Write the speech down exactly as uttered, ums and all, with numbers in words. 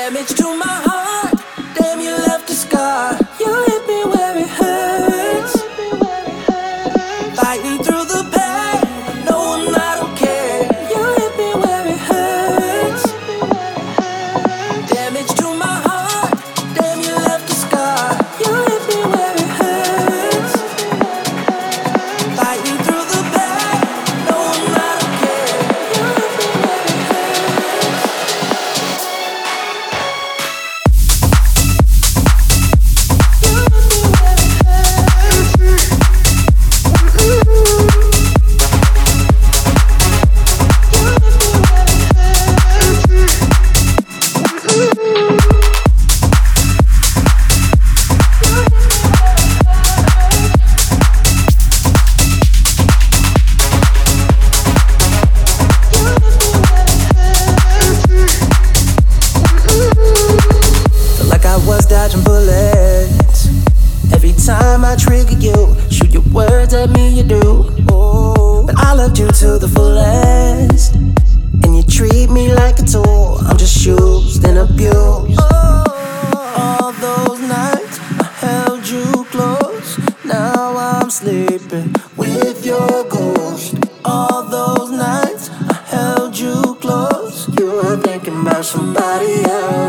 Damage to my heart. Damn, you left a scar. You hit me where it hurts. Fighting through the pain. No, I'm not okay. You hit me where it hurts. Damage to my heart. Damn, you left a scar. You hit me where it hurts. Fighting through the pain. No, I'm not okay. You hit me where it hurts. Feel like I was dodging bullets. Every time I trigger you, shoot your words at me, you do. Oh, but I loved you to the fullest, and you treat me like a tool. I'm just used and abused. Oh, all those nights I held you close. Now I'm sleeping with your ghost. All those nights I held you close. You were thinking about somebody else.